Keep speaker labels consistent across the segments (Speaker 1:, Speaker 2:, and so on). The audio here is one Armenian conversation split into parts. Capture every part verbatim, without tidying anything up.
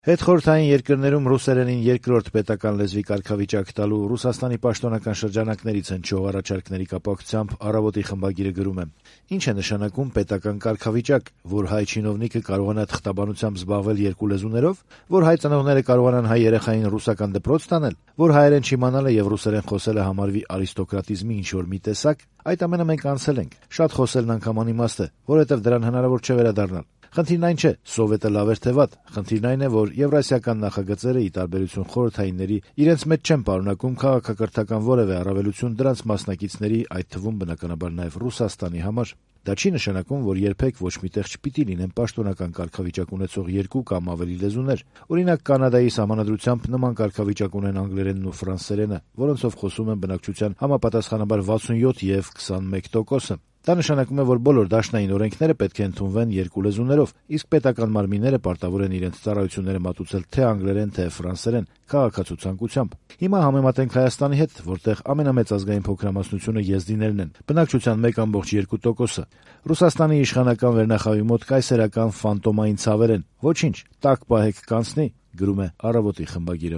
Speaker 1: Հետխորհրդային երկրներում ռուսերենին երկրորդ պետական լեզվի կարգավիճակ տալու Ռուսաստանի պաշտոնական շրջանակներից հնչող առաջարկների կապակցությամբ «Առավոտ»-ի խմբագիրը գրում է. «Ինչ է նշանակում պետական կարգավիճակ, որ հայ չինովնիկը կարողանա թղթաբանությամբ զբաղվել երկու լեզուներով, որ հայ ծնողները կարողանան հայ երեխային ռուսական դպրոց տանել, որ հայերեն չիմանալը եւ ռուսերեն խոսելը համարվի արիստոկրատիզմի ինչ-որ մի տեսակ, այդ ամենը մենք անցել ենք, շատ խոսելն անգամ անիմաստ է, որովհետեւ դրան հնարավոր չէ վերադառնալ։ Խնդիրն այն չէ, սովետը լավ էր թե վատ, խնդիրն այն է, որ եվրասիական նախագծերը, ի տարբերություն խորհրդայինների, իրենց մեջ չեն պարունակում քաղաքակրթական որևէ առավելություն դրանց մասնակիցների, այդ թվում բնականաբար նաև Ռուսաստանի համար։ Դա չի նշանակում, որ երբեք ոչ միտեղ չպիտի լինեն պաշտոնական կարգավիճակ ունեցող երկու կամ ավելի լեզուներ։ Օրինակ Կանադայի սահմանադրությամբ նման կարգավիճակ ունեն անգլերենն ու ֆրանսերենը, որոնցով խոսում են բնակչության համապատասխանաբար վաթսունյոթ եւ քսանմեկ տոկոսը։ Դա նշանակում է, որ բոլոր դաշնային օրենքները պետք է ընդունվեն երկու լեզուներով, իսկ պետական մարմինները պարտավոր են իրենց ծառայությունները մատուցել թե անգլերեն, թե ֆրանսերեն, քաղաքացու ցանկությամբ։ Հիմա համեմատենք Հայաստանի հետ, որտեղ ամենամեծ ազգային փոքրամասնությունը եզդիներն են, բնակչության մեկ կόμկոմ երկու տոկոսը։ Ռուսաստանի իշխանական վերնախավի մոտ կայսերական ֆանտոմային ցավեր են։ Ոչինչ, տաք պահեք կանցնի, գրում է «Առավոտ»-ի խմբագիրը։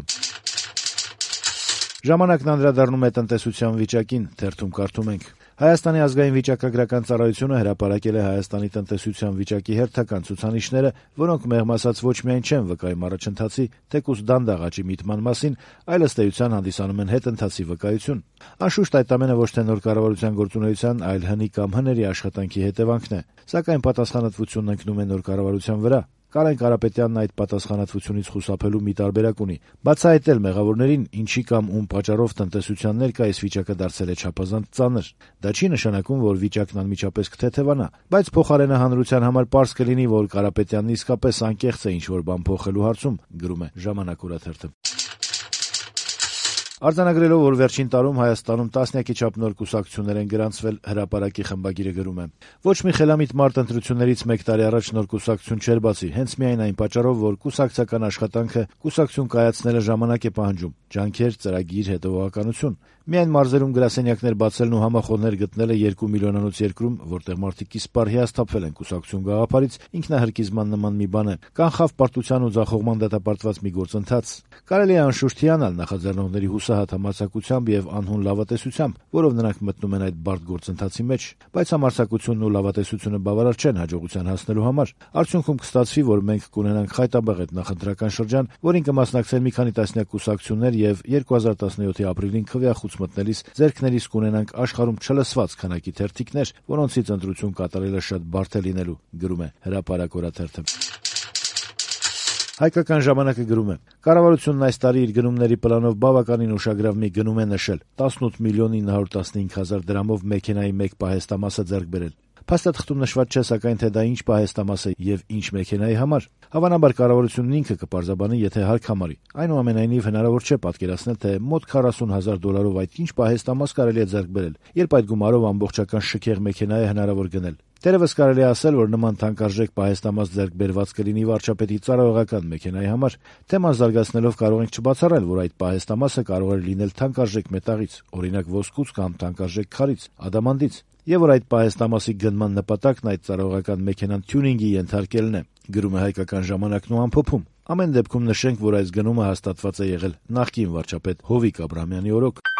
Speaker 1: Ժամանակն անդրադառնում է տնտեսության վիճակին, թերթում կարդում ենք. Հայաստանի ազգային վիճակագրական ծառայությունը հրապարակել է Հայաստանի տնտեսության վիճակի հերթական ցուցանիշները, որոնք մեղմ ասած ոչ միայն չեն վկայում առաջընթացի, թեկուզ դանդաղ աճի միտման մասին, այլ ըստ էության հանդիսանում են հետընթացի վկայություն։ Անշուշտ այդ ամենը ոչ թե նոր կառավարության գործունեության, այլ հնի կամ հների աշխատանքի հետևանքն է, սակայն պատասխանատվությունն ընկնում է նոր կառավարության վրա։ Կարեն Կարապետյանն այդ պատասխանատվությունից խուսափելու մի տարբերակ ունի՝ բացահայտել մեղավորներին, ինչի կամ ում պատճառով տնտեսության ներկայիս վիճակը դարձել է չափազանց ծանր։ Դա չի նշանակում, որ վիճակն անմիջապես կթեթևանա, բայց փոխարենը հանրության համար պարզ կլինի, որ Կարապետյանն իսկապես անկեղծ է ինչ-որ բան փոխելու հարցում, գրում է «Ժամանակ» օրաթերթը։ Արձանագրելով, որ վերջին տարում Հայաստանում տասնյակի չափ նոր կուսակցություններ են գրանցվել, հրապարակի խմբագիրը գրում է. «Ոչ մի խելամիտ մարդ ընտրություններից մեկ տարի առաջ նոր կուսակցություն չէր բացի, հենց միայն այն պատճառով, որ կուսակցական աշխատանքը, կուսակցություն կայացնելը ժամանակ է պահանջում, ջանքեր, ծրագիր, հետևողականություն։ Միայն մարզերում գրասենյակներ բացելն ու համախոհներ գտնելը երկու միլիոնանոց երկրում, որտեղ մարդիկ իսպառ հիասթափվել են կուսակցություն գաղափարից, ինքնահրկիզման նման մի բան է, կանխավ պարտության ու ձախողման դատապարտված մի գործընթաց։ Կարելի է անշուշտ հիանալ նախաձեռնողների հուսահատ համարձակությամբ եւ անհուն լավատեսությամբ, որով նրանք մտնում են այդ բարդ գործընթացի մեջ, բայց համարձակությունն ու լավատեսությունը բավարար չեն հաջողության հասնելու համար։ Արդյունքում կստացվի, որ մենք կունենանք խայտաբղետ նախընտրական շրջան, որին կմասնակցեն մի քանի տասնյակ կուսակցություններ եւ երկու հազար տասնյոթի ապրիլին քվեախոց մտնելիս ձեռքներիս կունենանք աշխարհում չլսված քանակի թերթիկներ, որոնցից ընտրություն կատարելը շատ բարդ է լինելու, գրում է «Հրապարակ» օրաթերթը։ Հայկական ժամանակը գրում է. կառավարությունն այս տարի իր գնումների պլանով բավականին ուշագրավ մի գնում է նշել՝ տասնութ միլիոն ինը հարյուր տասնհինգ հազար դրամով մեքենայի մեկ պահեստամասը ձեռք բերել։ Փաստաթղթում նշված չէ, սակայն թե դա ինչ պահեստամաս է եւ ինչ մեքենայի համար։ Հավանաբար կառավարությունն ինքը կպարզաբանի, եթե հարկ համարի։ Այնուամենայնիվ հնարավոր չէ պատկերացնել, թե մոտ քառասուն հազար դոլարով այդ ինչ պահեստամաս կարելի է ձեռք բերել, երբ այդ գումարով ամբողջական շքեղ մեքենա է հնարավոր գնել։ Տերևս կարելի է ասել, որ նման թանկարժեք պահեստամաս ձեռք բերված կլինի վարչապետի ծառայողական մեքենայի համար։ Թեման զարգացնելով կարող ենք չբացառել, որ այդ պահեստամասը կարող է լինել թանկարժեք մետաղից, օրինակ ոսկուց կամ թանկարժեք քարից, ադամանդից, եւ որ այդ պահեստամասի գնման նպատակն այդ ծառայողական մեքենան թյունինգի ենթարկելն է, գրում է Հայկական ժամանակն ու ամփոփում։ Ամեն դեպքում նշենք, որ այս գնումը հաստատված է եղել նախկին վարչապետ Հովիկ Աբրահամյանի օրոք։